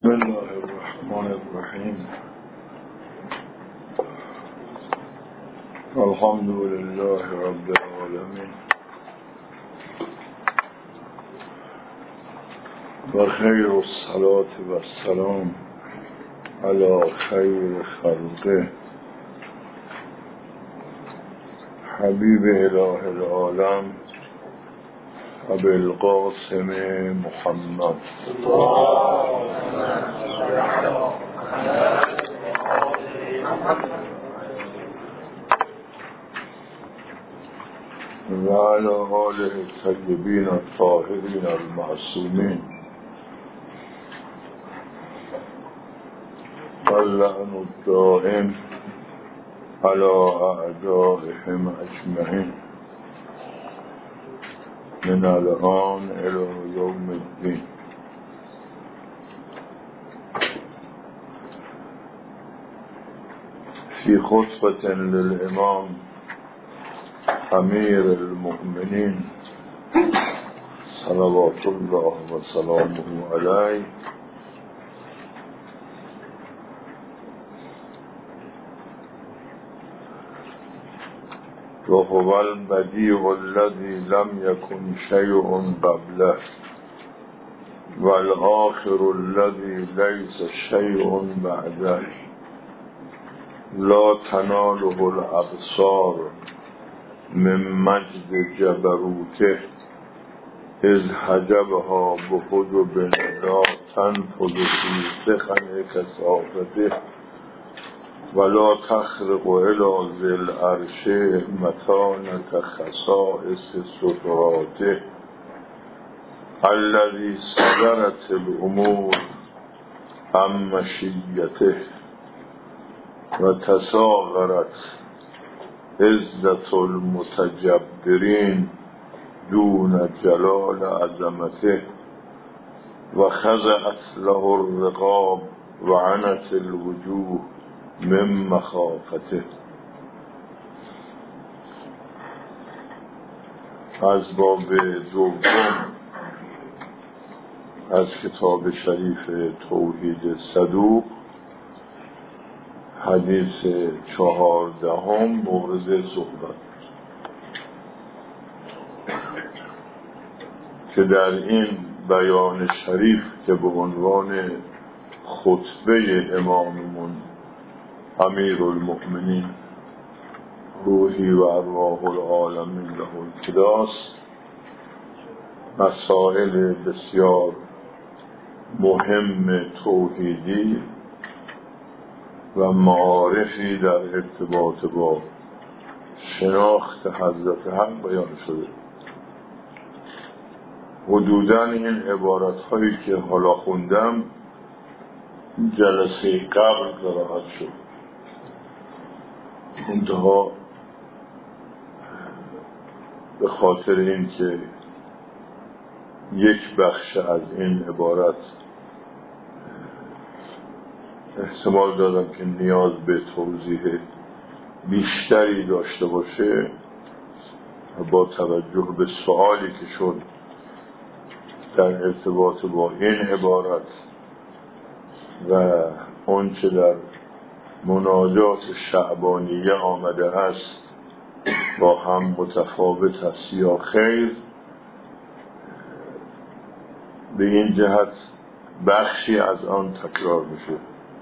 بسم الله الرحمن الرحیم. الحمد لله رب العالمین و خیر الصلاة و السلام علی خیر خلقه حبیب اله العالم ابی القاسم محمد و علی آله الطیبین الطاهرین المعصومین واللعن الدائم علی اعدائهم اجمعین من الان الى یوم الدین. فی خطبة للامام امیر المؤمنین صلوات الله و سلامه علیه و هو البدیع الذی لم یکن شیء قبله والآخر الذی لیس شیء بعده لا تناله الابصار من مجد جبروته اذ حجبها بحجب لا تنفذ فی سخن کثافته ولا تخرق الى ذی العرش متانة خصائص ستراته الذی صدرت الامور عن مشیته و تساغرت عزت المتجبرین دون جلال عظمته و خضعت له الرقاب و عنت الوجوه من مخافته. از باب دوم از کتاب شریف توحید صدوق، حدیث 14 مورد صحبت که در این بیان شریف که به عنوان خطبه اماممون امیر المؤمنین روحی و ارواح العالمین له القداس مسائل بسیار مهم توحیدی و معارفی در ارتباط با شناخت حضرت حق بیان شده. حدوداً این عبارت هایی که حالا خوندم جلسه قبل قرائت شد، منتها به خاطر این که یک بخش از این عبارت احتمال دادم که نیاز به توضیح بیشتری داشته باشه و با توجه به سوالی که شد در ارتباط با این عبارت و اون چه در مناجات شعبانیه آمده است با هم متفاوت است یا خیر، به این جهت بخشی از آن تکرار میشه.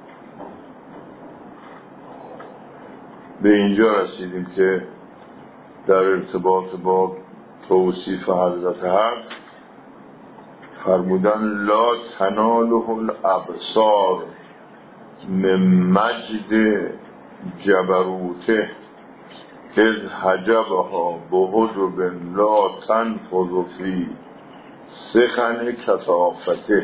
به اینجا رسیدیم که در ارتباط با توصیف حضرت حق فرمودن لا تناله الابصار من مجد جبروته اذ حجبها بحجب لا تنفذ فی سخن کثافته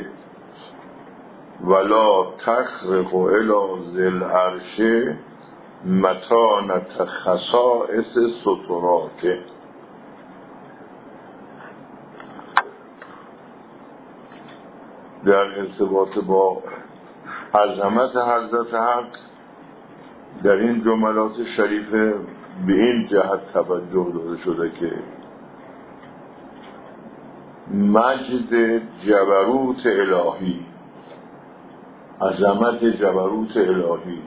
ولا تخرق الی ذی العرش متانة خصائص ستراته. در ارتباط با عظمت حضرت حق در این جملات شریفه به این جهت توجه داده شده که مجد جبروت الهی عظمت جبروت الهی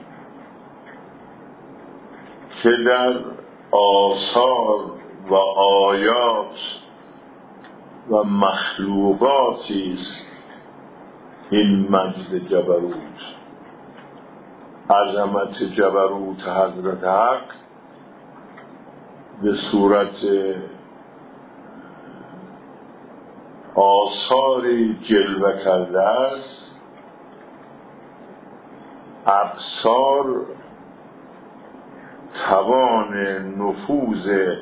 که در آثار و آیات و مخلوقاتی است. این مجد جبروت، عظمت جبروت حضرت حق به صورت آثاری جلوه کرده است. ابصار توان نفوذ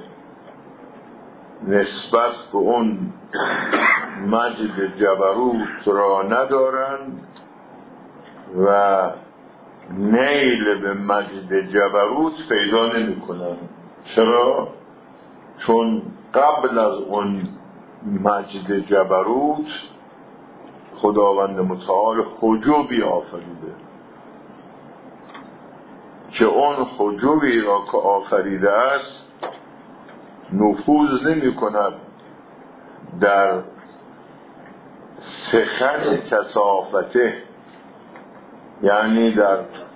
نسبت به اون مجد جبروت را ندارند و نیل به مجد جبروت پیدا نمی کنند. چرا؟ چون قبل از اون مجد جبروت خداوند متعال حجوبی آفریده که اون حجوبی را که آفریده است نفوذ نمی کند در سخن کثافته، یعنی در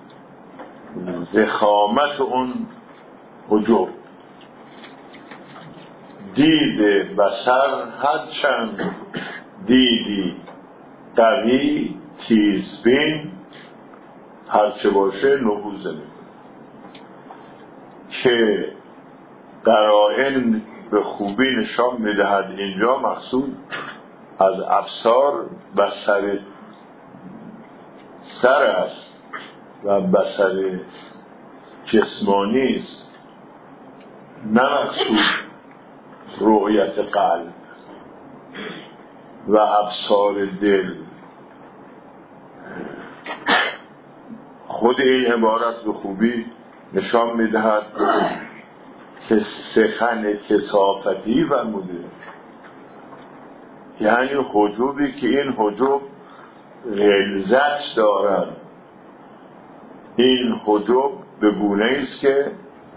ضخامت اون حجوب. دید بصر هرچند دیدی قوی تیزبین هرچه باشه نفوذ نمی کند که قرائن به خوبی نشان میدهد اینجا مقصود از ابصار بصر سر است و بصر جسمانی است، نه مقصود رؤیت قلب و ابصار دل. خود این عبارت به خوبی نشان میدهد که سخن کثافتی فرموده، یعنی حجوبی که این حجوب غلظت دارد. این حجوب به گونه است که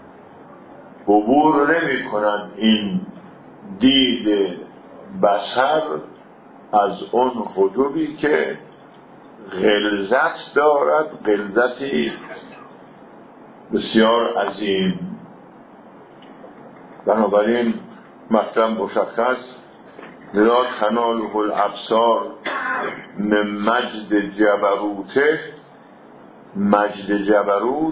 عبور نمی کند این دید بصر از اون حجوبی که غلظت دارد، غلظتی بسیار عظیم. بنابراین مطلب مشخص، لا تناله الابصار من مجد جبروته. مجد جبروت،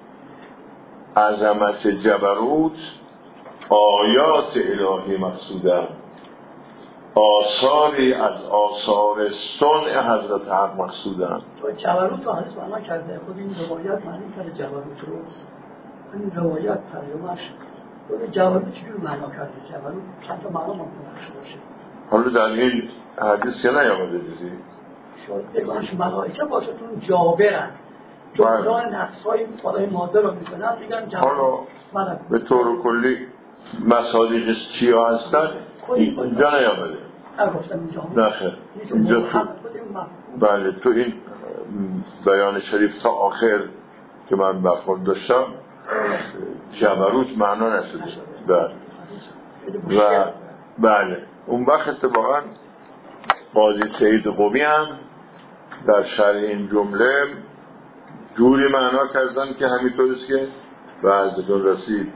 عظمت جبروت، آیات الهی مقصودند، آثاری از آثار صنع حضرت حق مقصودند. جبروت رو حضرت معنا کرده، خود این روایت معنی کرده جبروت رو. این روایت ترجمهش خود جبروت چجور معنا کرده؟ جبروت چند تا معنا ممکنه باشه. حالا در این حدیث که نیامده دیدی؟ شاید بگوانش ملائکه باشه چون جابرن، جبران نفس‌های خدای ماده رو می‌کنن، میگن جبروت. حالا به طور کلی مصادیقش چیا هستن اینجا نیامده. نه خیر اینجا تو بله تو این بیان شریف تا آخر که من برخورد داشتم جبروت معنا نشده. بله و بله اون وقت اتفاقا قاضی سید قمی هم در شرح این جمله جوری معنا کردن که همینطور است که به حضرتون رسید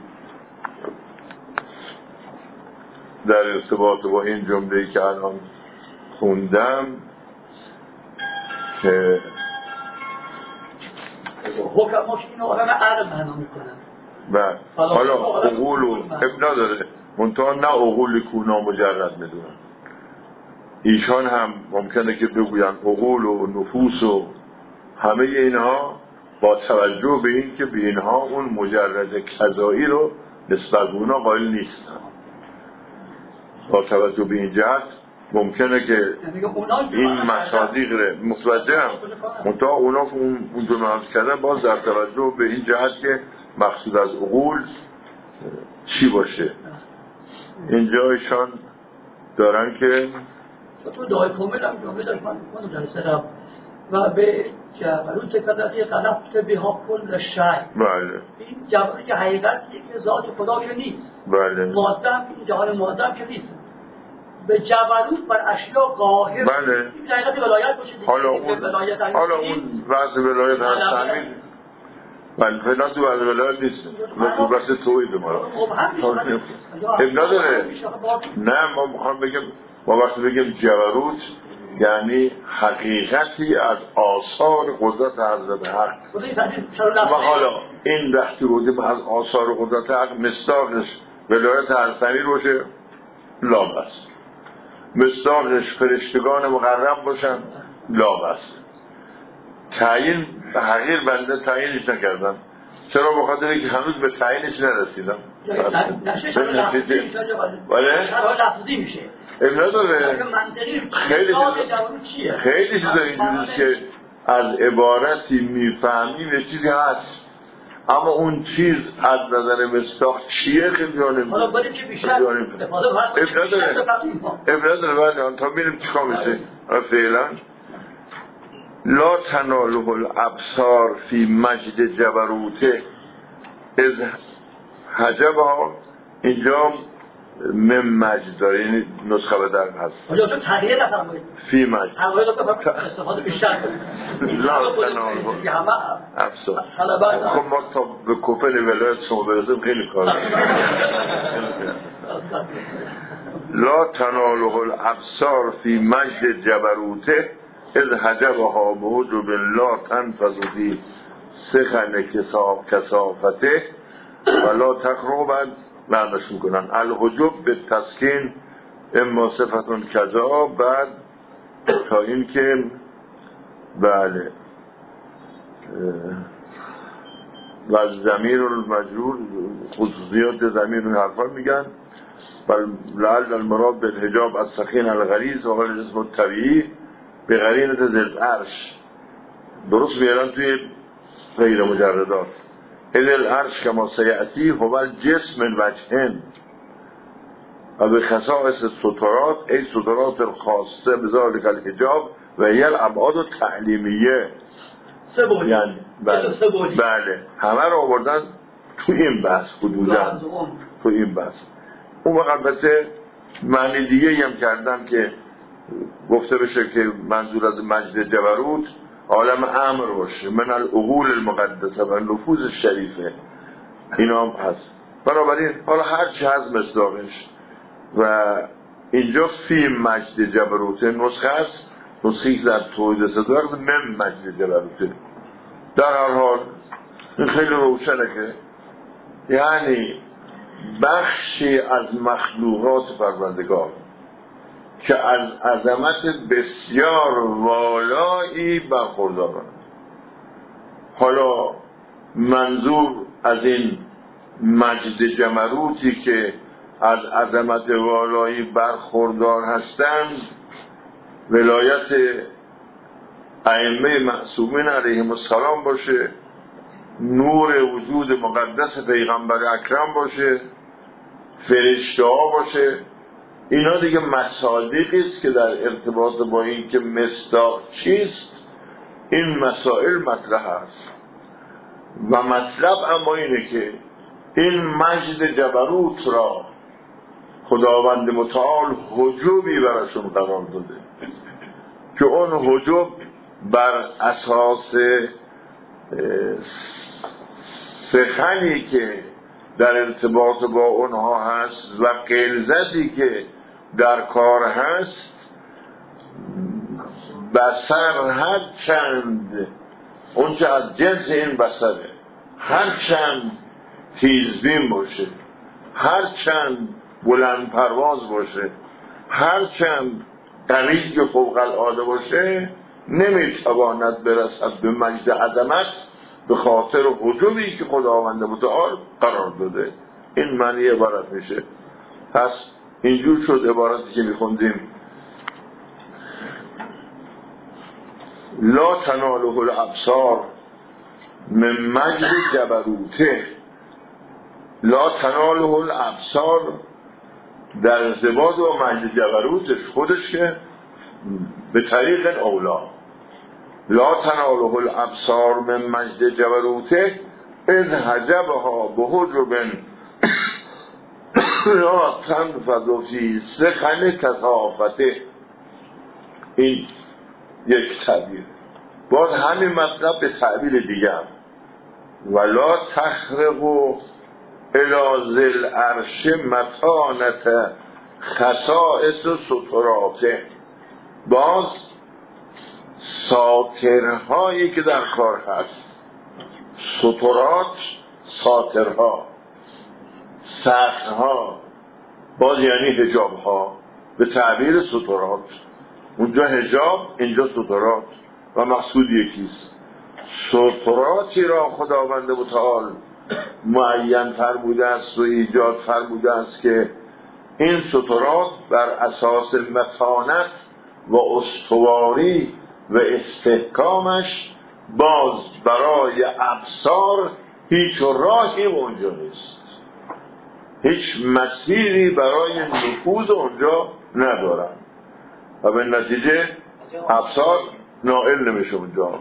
در ارتباط با این جمله‌ای که الان خوندم که حکماش این آدم عقل معنا میکنن. بله حالا عقول و اب نداره منتها نه عقول کونا مجرد میدونن. ایشان هم ممکنه که بگوین عقول و نفوس و همه اینها با توجه به این که به اینها اون مجرد کذایی رو نسبت به اونا قائل نیستن. با توجه به این جهت ممکنه که این مصادیق رو متوجه هم منتها اونا که اون دو نامز کردن باز در توجه به این جهت که مقصود از عقول چی باشه. اینجا ایشان دارن که تو دعای کامل هم جمعه داشت من در سرم و به جبروت قدرتی قلبت بها کل شی. بله این جبروت که حقیقت یک ذات خدا که نیست. بله ماده هم این جهان ماده هم که نیست. به جبروت بر اشیا قاهر. بله. این حقیقت ولایت باشه دیگه. حالا اون وضع ولایت هستن بله فعلا تو وضع ولایت نیست، تو بحث توحید ما را اب نداره. نه ما میخوام بگم، ما وقتی بگیم جبروت یعنی حقیقتی از آثار قدرت حضرت حق. و حالا این وقتی بودیم از آثار قدرت حق مصداقش ولایت هستنی باشه لا بس، مصداقش فرشتگان مقرب باشن لا بس. تعیین حقیر بنده تعیینش نکردم، چرا؟ بخاطر اینکه هنوز به تعیینش نرسیدم. لفظی میشه اب نداره. خیلی چیزا اینجوریست که از عبارتی میفهمیم یه چیزی هست، اما اون چیز از نظر مصداق چیه خیلی جانب حالا بریم که بیشتر اب نداره. بعد تا میریم چیکار میشه فعلا. لا تناله الابصار فی مجد جبروته از حجبها. اینجا من مجد داره، یعنی نسخه بدر هست فی مجد استفاده بیشتر کنیم. لا تناله الابصار. خب ما تا به کفل ولایت شما برسیم خیلی کار. لا تناله الابصار فی مجد جبروته از حجبها بوجب لا تنفذ فی سخن کثافته ولا تقربا. معنیش میکنن الحجب به تسکین اما صفتون کذا، بعد تا این که بله و زمیر المجرور خصوصیات زمیر این حرفا میگن. بل لعل المراد بالحجاب از سخین الغلیظ و غیر جسم الطبیعی به قرینت ذل عرش. درست میارن توی غیر مجردات. ذل عرش کما سیعتی هو الجسم الوجهن و به خصائص سترات ای سترات خاصه به ذالک الحجاب و هی الابعاد تعلیمیه. یعنی بله همه رو آوردن تو این بحث حدودا تو این بحث. اون وقت البته معنی دیگه هم کردم که گفته بشه که منظور از مجد جبروت عالم امر باشه، من العقول المقدسه و نفوذ شریفه، اینا هم هست. بنابراین حالا هر چی هست مصداقش. و اینجا فی مجد جبروت نسخه است، نسخه در توحید صدق من مجد جبروت. در هر حال این خیلی روشنه که یعنی بخشی از مخلوقات پروردگار که از عظمت بسیار والایی برخوردارند. حالا منظور از این مجد جبروتی که از عظمت والایی برخوردار هستند ولایت ائمه معصومین علیهم السلام باشه، نور وجود مقدس پیغمبر اکرم باشه، فرشته ها باشه. اینا دیگه مصادیقی است که در ارتباط با این که مصداق چیست این مسائل مطرح است. و مطلب اما اینه که این مجد جبروت را خداوند متعال حجوبی براشون قرار داده که اون حجوب بر اساس سخنی که در ارتباط با اونها هست و غلظتی که در کار هست، بصر هر چند اون که از جنس این بصره هر چند تیزبین باشه، هر چند بلند پرواز باشه، هر چند قوی فوق العاده باشه، نمیتواند برسد به مجد عظمت به خاطر حجوبی که خداوند متعال قرار داده. این معنی عبارت میشه. پس اینجور شد عبارتی که میخوندیم لا تناله الابصار من مجد جبروته. لا تناله الابصار در ارتباط با مجد جبروتش خودش که به طریق اولا لا تناله الابصار من مجد جبروته اذ حجبها بحجب یا تنفذ فی سخن کثافته. این یک تعبیر. باز همین مطلب به تعبیر دیگه هم ولا تخرق الی ذی العرش متانة خصائص ستراته. باز ساترهایی که در کار هست، سترات ساترها، سطرها، باز یعنی حجاب ها به تعبیر سترات. اونجا حجاب، اینجا سترات و مقصود یکیست. ستراتی را خداوند متعال معین فرموده است و ایجاد فرموده است که این سترات بر اساس متانت و استواری و استحکامش باز برای ابصار هیچ راهی اونجا نیست، هیچ مسیری برای نفوذ اونجا ندارن و به نتیجه ابصار نائل نمیشه اونجا.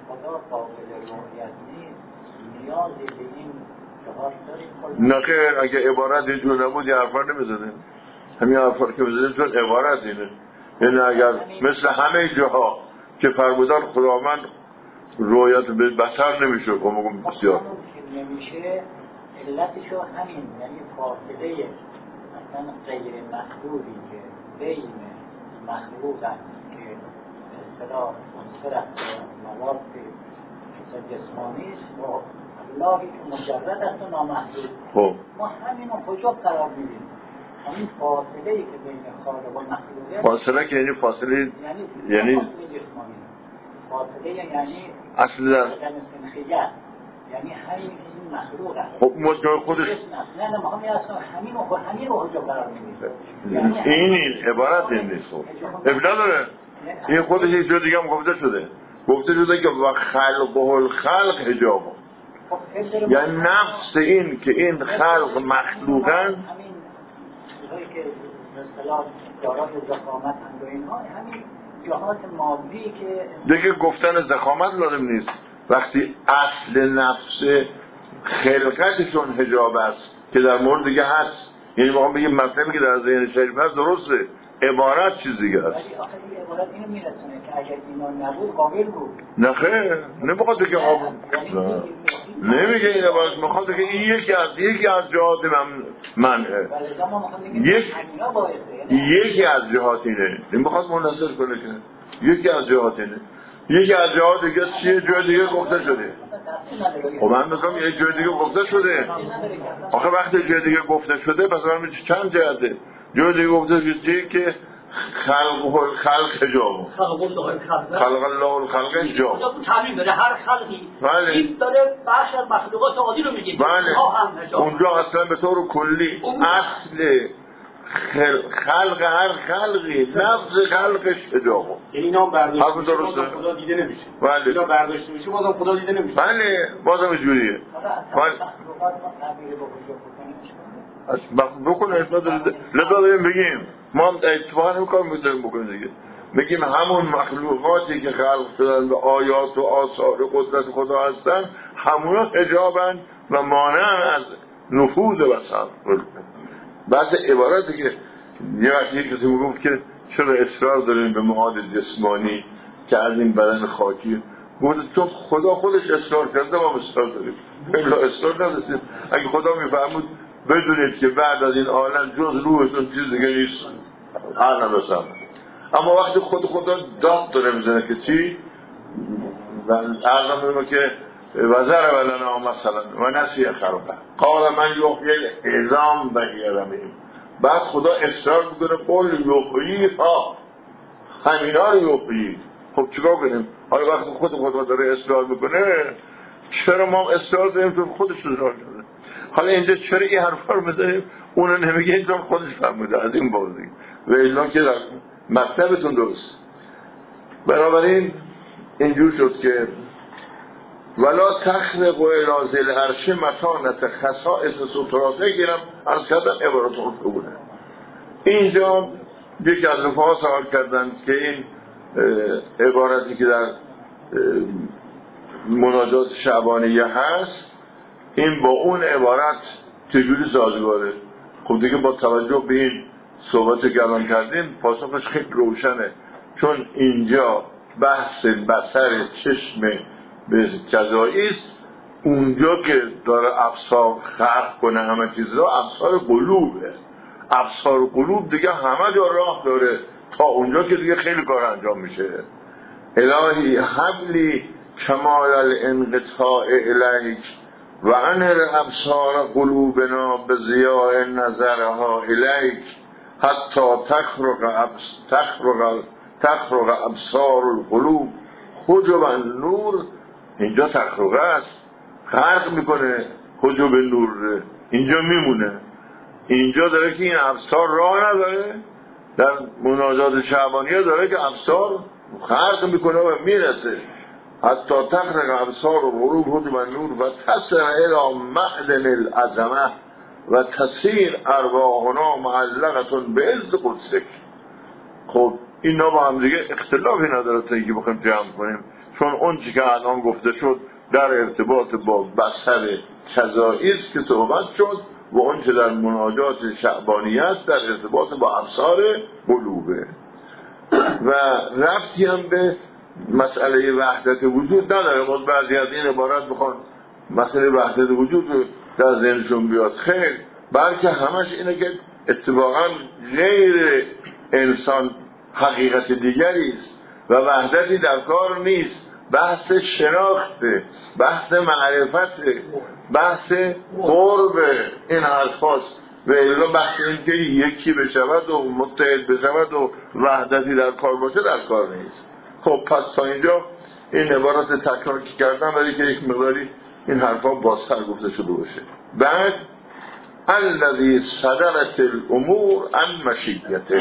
نخیر، اگه عبارت اینجور نبود یه حرفا نمیزدیم. همین حرفا که بزدیم چون عبارت اینه. یعنی اگر مثل همه جاها که فرمودن خداوند رویت به بصر نمیشه، بگم بسیار نمیشه، علتشو همین، یعنی فاصله مثلا غیر محدودی که بین مخلوق هست که اصطلاح منصر است مواد جسمانی است و اللهی که مجرد است و نامحدود. ما همین رو کجا قرار میدیم؟ همین فاصله ای که بین خالق و مخلوقه، فاصله که یعنی فاصله یعنی فاصله جسمانی، فاصله یعنی اصلا خیلیت، یعنی همین این مخلوق است. خب مجموع خودش نه ما همین اصلا همین رو کجا قرار میدیم؟ این عبارت این نیست. ابدا داره این خودش یه جور دیگه هم گفته شده که و خلقه الخلق حجابه، یعنی نفس این که این خلق مخلوقن، همین چیزایی که مثلا دارای زخامت هم و اینها، همین جهات مادی که دیگه گفتن زخامت لازم نیست وقتی اصل نفس خلقتشون حجاب است که در مورد دیگه هست. یعنی ما هم بگیم مطلبی که در ذهن شریف هست درسته، عبارت چیز دیگه هست. ولی آخه این عبارت اینو میرسونه که اگر ایمان نبود قابل بود. نه خیر، نمیخواد بگه قابل، نمیگه این عبارت، میخواد بگه این یکی از جهات منه، یکی از جهات اینه. نمیخواد منحصر کنه که یکی از جهات اینه، یکی از جهات دیگه چیه؟ جای دیگه گفته شده. خب من میگم یه جای دیگه گفته شده. آخه وقتی جای دیگه گفته شده پس من میگم چند جهته. جای دیگه گفته شده که خلق حجاب، خلق الله الخلق حجاب. تعمیم داره هر خلقی این داره بخش از مخلوقات عادی رو میگه. اونجا اصلا به طور کلی اصل خلق هر خلقی نفس خلقش حجابه. یعنی اینا برداشته میشه بازم خدا دیده نمیشه. بله. اینا برداشته میشه بازم خدا دیده نمیشه. بله بازم اینجوریه. بکنه لذا بگیم ما هم اتفاقا این کار میتونیم بکنیم دیگه، بگیم همون مخلوقاتی که خلق شدن به آیات و آثار قدرت خدا هستن همونا حجابن و مانع از نفوذ بصر. بعض عبارتی که یه وقتی کسی میگفت که چرا اصرار داریم به معاد جسمانی که از این بدن خاکی، گفت چون خدا خودش اصرار کرده ما اصرار داریم. الا اصرار نداشتیم. اگه خدا میفهمود بدونید که بعد از این عالم جز روحتون چیز دیگه نیست عقل بسن. اما وقتی خدا داد داره میزنه که چی؟ عقل میگه که وزر ولنا مثلا و نسی خلقه قال من یحیی العظام و هی رمیم. بعد خدا اصرار میکنه قل یحیی ها، همینا رو یحیی. خب چیکار کنیم؟ حالا وقتی خدا داره اصرار میکنه چرا ما اصرار داریم تو خودش اصرار کرده؟ حالا اینجا چرا این حرفا رو بزنیم؟ اونو نمیگه اینجا خودش فرموده از این بازی و اینا که مطلبتون درست. بنابراین اینجور شد که ولا تخرق الی ذی العرش متانة خصائص ستراته گیرم از کردن عبارت رو بوده. اینجا یکی از رفاها سوال کردن که این عبارتی که در مناجات شعبانیه هست این با اون عبارت چجوری سازگاره؟ خب دیگه با توجه به این صحبت که الان کردیم پاسخش خیلی روشنه، چون اینجا بحث بصر چشم به جزایی است، اونجا که داره ابصار خلق کنه همه چیز را ابصار قلوبه. ابصار قلوب دیگه همه جا راه داره تا اونجا که دیگه خیلی کار انجام میشه. الهی حبلی کمال الانقطاع الیک و انر ابصار قلوبنا به ضیاء نظرها الیک حتی تخرق ابصار القلوب حجب النور. اینجا تخرقه است، خرق میکنه حجب نور، اینجا میمونه. اینجا داره که این ابصار راه نداره، در مناجات شعبانیه داره که ابصار خرق میکنه و میرسه حتی تخرق ابصار القلوب حجب النور و تصل الى معدن العظمه و تصیر ارواحنا معلقتون به عز قدسک. خب اینا با هم دیگه اختلافی نداره تا اینکه بخوایم جمع کنیم، چون اون چی که الان گفته شد در ارتباط با بصر کذایی است که صحبت شد و اون چه در مناجات شعبانی است در ارتباط با ابصار قلوبه و ربطی هم به مسئله وحدت وجود نداره. باز بعضی از این عبارت بخوان مسئله وحدت وجود رو در ذهنشون بیاد، خیر، بلکه همش اینه که اتفاقا غیر انسان حقیقت دیگری است و وحدتی در کار نیست، بحث شناخته، بحث معرفت، بحث قرب این حرفاست و الا بحث این که یکی بشود و متحد بشود و وحدتی در کار باشه در کار نیست. خب پس تا اینجا این عبارت تکرار کردم ولی که یک مقداری این حرفا بازتر گفته شده باشه. بعد الذی صدرت الامور عن مشیته،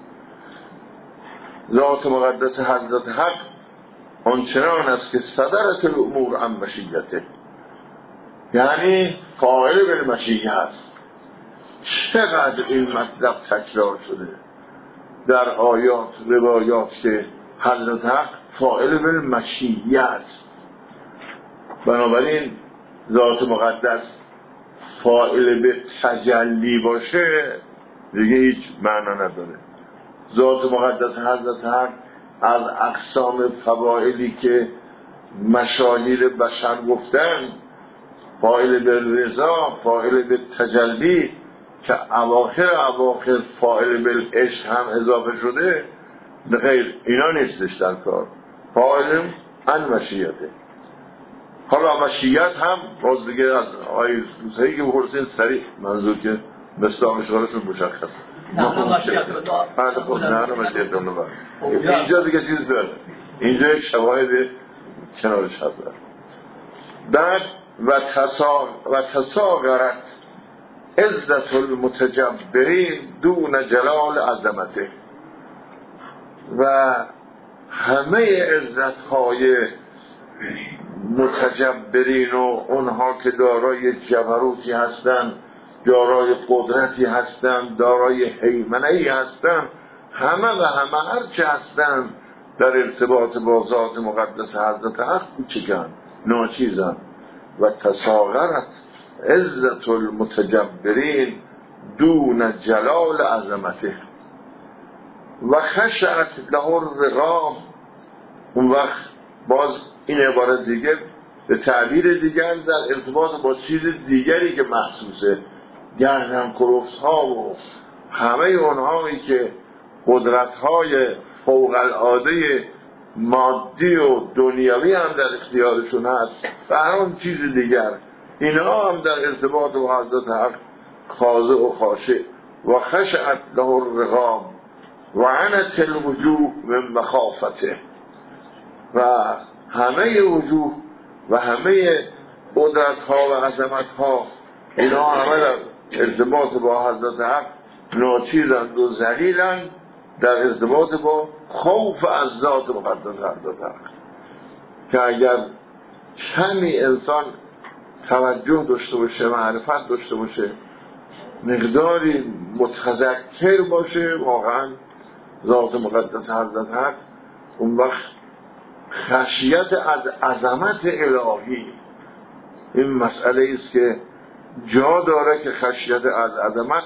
ذات مقدس حضرت حق آنچنان است که صدرت الامور عن مشیته، یعنی فاعل بالمشیه است. چقدر این مطلب تکرار شده در آیات روایات که حضرت حق فاعل بالمشیه است. بنابراین ذات مقدس فاعل به تجلی باشه دیگه هیچ معنا نداره. ذات مقدس حضرت حق از اقسام فواعلی که مشاهیر بشر گفتن، فاعل به رضا، فاعل به تجلی که اواخر فاعل به عشق هم اضافه شده، غیر اینا نیستش در کار. فاعل عن مشیته. حالا مشیت هم باز دیگه از آیه دوستایی که بخورسین سریع منظور که مصداق اشارهشون مشخص. نه مشیت رو دار. نه مشیت رو دار. اینجا دیگه چیز داره. اینجا یک شواهد کنارش هست. بعد و تساغرت عزت المتجبرین دون جلال عظمته، و همه عزت‌های متجبرین و اونها که دارای جبروتی هستند، دارای قدرتی هستند، دارای هیمنه‌ای هستند، همه و همه هرچه هستند در ارتباط با ذات مقدس حضرت حق کوچکن، ناچیزن. و تساغرت عزت المتجبرین دون جلال عظمته و خشعت له الرقام. اون وقت باز این عبارت دیگه به تعبیر دیگر در ارتباط با چیز دیگری که محسوسه، گردن کلفت ها و همه اونهایی که قدرت های فوق العاده مادی و دنیوی هم در اختیارشون هست و هر اون چیز دیگر، اینا هم در ارتباط با حضرت حق خاضع و خاشع. و خشعت له الرقام و عنت الوجوه من مخافته، و همه وجوه و همه قدرت ها و عظمت ها اینا همه در ارتباط با حضرت حق ناچیزند و ذلیلند در ارتباط با خوف از ذات مقدس حضرت حق، که اگر کمی انسان توجه داشته باشه، معرفت داشته باشه، مقداری متذکر باشه واقعا ذات مقدس حضرت حق، اون وقت خشیت از عظمت الهی این مسئله است که جا داره که خشیت از عظمت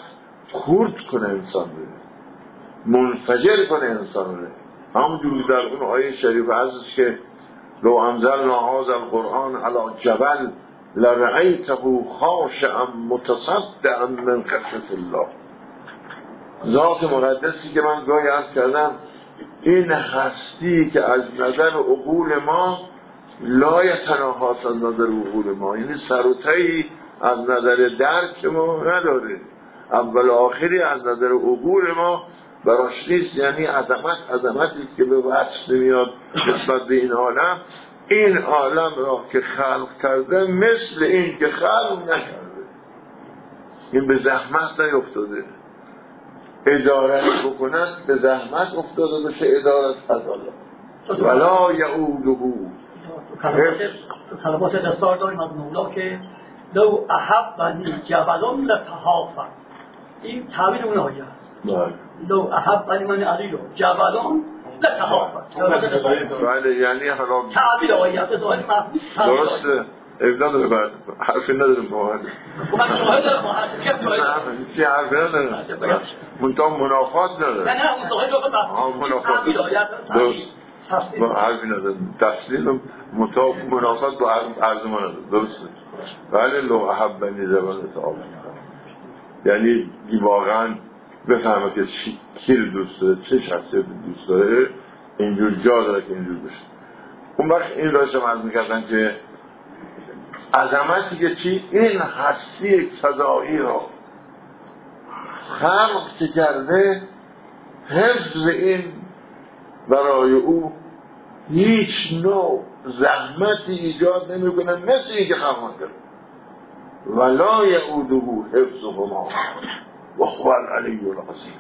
خورد کنه انسان رو، منفجر کنه انسان رو. همونجور در اون آیه شریف هستش که لو انزلنا هذا القرآن على جبل لرأيته خاشعا متصدعا من خشیة الله. ذات مقدسی که من گاهی عرض کردم این هستی که از نظر عقول ما لا یتناهی از نظر عقول ما، یعنی سر و تهی از نظر درک ما نداره، اول آخری از نظر عقول ما براش نیست. یعنی عظمتی که به وصف نمیاد نسبت به این عالم. این عالم را که خلق کرده مثل این که خلق نکرده، این به زحمت نیفتاده، ادارت بکند به زحمت افتاده بشه، ادارت فضاله ولا یعوده. کلمات دستار داریم از مولا که لو احبنی جبلون لتحافظ، این تعبیر اون آیه است. لو احبنی من علی رو جبلون لتحافظ، بله یعنی حالا تعبیر آیه است. درسته، ابداع داره، بعد حرفی نداره موحد من شاهد دارم موحد چی حرفی نداره، منطقه منافات نداره. نه اون شاهد دارم تعبیر آیه است، حرفی نداره، تفصیل منافات با عرض ما نداره. درسته. بله لو احبنی جبل تعالی، یعنی واقعا بفهمه که کی رو دوست داره، چه شخصیت دوست داره، اینجور جا داره که اینجور بشه. اون وقت این داشتم عرض میکردن که عظمتی که چی؟ این هستی فضایی را خلق که کرده، حفظ این برای او هیچ نوع زحمتی ایجاد نمیکنه، مثل این که خلق کرده. ولا یعوده حفظهما وهو العلی العظیم.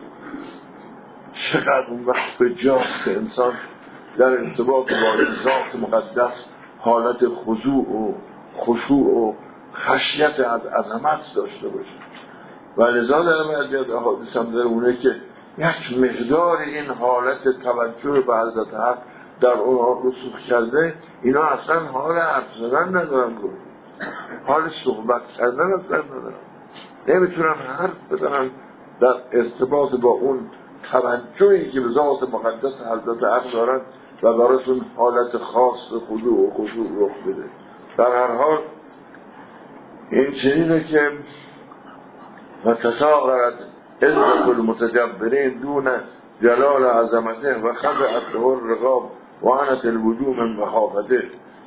چقدر اون وقت به جاست که انسان در ارتباط با ذات مقدس حالت خضوع و خشوع و خشیت از عظمت داشته باشه. و لذا در بعضی احادیث هم داره اونه که یک مقدار این حالت توجه به حضرت حق در اونها رسوخ کرده، اینا اصلا حال حرف زدن ندارن، حال صحبت کردن اصلا ندارن، نمیتونن حرف بزنن در ارتباط با اون توجهی که به ذات مقدس حضرت حق دارن و براشون حالت خاص خضوع و خشوع رخ بده. در هر حال این چنینه که و تساغرت عزت المتجبرین دون جلال عظمته و خضعت له الرقاب و عنت الوجوه من مخافته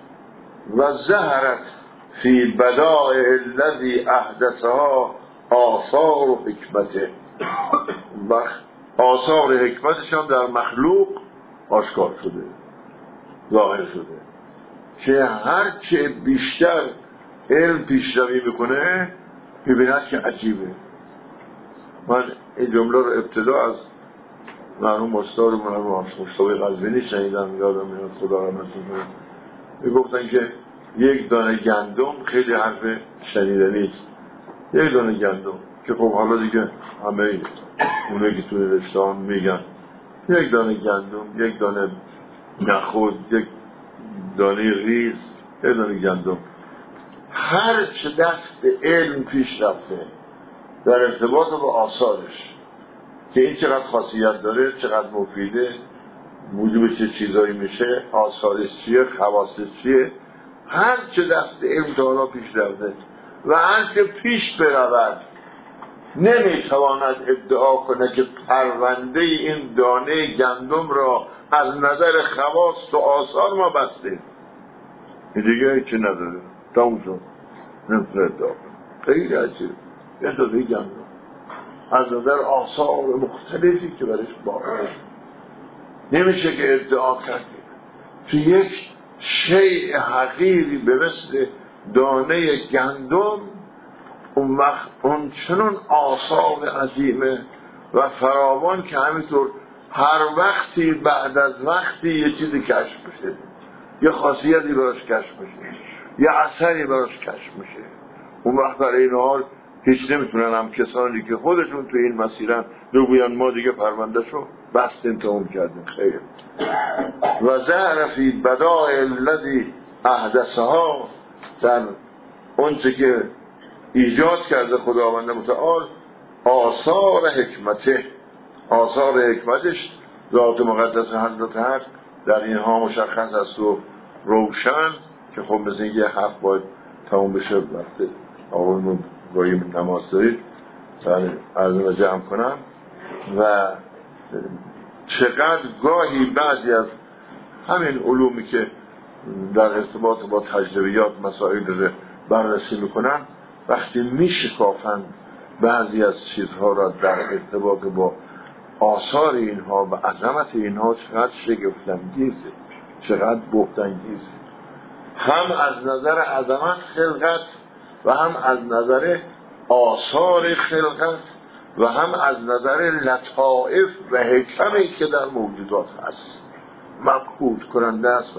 و ظهرت فی بدائع الذی احدثها آثار و حکمته، و آثار حکمتشان در مخلوق آشکار شده، ظاهر شده، که هر چه بیشتر علم پیشروی میکنه میبیند که عجیبه. من این جمله رو ابتدا از مرحوم استاد مرحوم مصطفی قزوینی شنیدم، یادم میاد خدا رحمت کنه، میگفتن که یک دانه گندم خیلی حرف شنیدنی است. یک دانه گندم که خب حالا دیگه همه اونه که توی رشته‌ها میگن یک دانه گندم، یک دانه نخود، یک دانه ریز، یک دانه گندم، هر چه دست علم پیش رفته در ارتباط با آثارش که این چقدر خاصیت داره، چقدر مفیده، موجب چه چیزایی میشه، آثارش چیه، خواصش چیه، هر چه دست علم تا حالا پیش رفته و هر چه پیش برود نمیتواند ادعا کنه که پرونده این دانه گندم را از نظر خواص و آثار ما بسته. این دیگه چه نداره، تموم شد، نمیتونه ادعا کنه. خیلی عجیب. یه دانه گندم از نظر آثار مختلفی که برش باقی نمیشه که ادعا کردیم تو یک شیء حقیری به مثل دانه گندم اون وقت اون چنون آثار عظیمه و فراوان که همینطور هر وقتی بعد از وقتی یه چیزی کشف بشه، یه خاصیتی براش کشف بشه، یه اثری براش کشف بشه، اون وقت برای این حال هیچ نمیتونن هم کسانی که خودشون تو این مسیرن بگوین ما دیگه پرونده شو بستیم تموم کردیم. خیر. و ظهر فی بدائع الذی احدثها، در اون چه که ایجاد کرده خداوند متعال آثار حکمته، آثار حکمتش ذات مقدس حضرت حق در اینها مشخص است و روشن، که خب مثل یه حق باید تمام بشه. وقت آقایمون گاهی نماز دارید عرض را جمع کنم. و چقدر گاهی بعضی از همین علومی که در ارتباط با تجربیات مسائل رو بررسی میکنن، وقتی میشکافن بعضی از چیزها را در ارتباط با آثار اینها و عظمت اینها، چقدر شگفت‌انگیزه، چقدر بهت‌انگیزه، هم از نظر عظمت خلقت و هم از نظر آثار خلقت و هم از نظر لطائف و حکمی که در موجودات هست. مبهوت کننده است.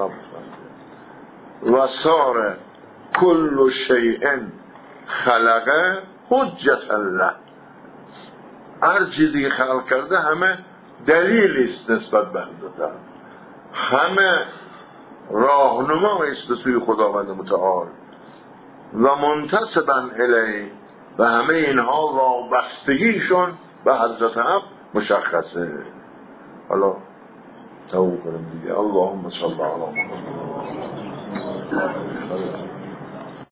و سار کل شیء خلقه حجت الله، هر چیزی خلق کرده همه دلیلی است نسبت به حضرت، همه راهنمایی است به سوی خداوند متعال و منتسبا الیه، و همه اینها وابستگیشون به حضرت حق مشخصه. حالا تموم کنم دیگه. اللهم صل علی محمد.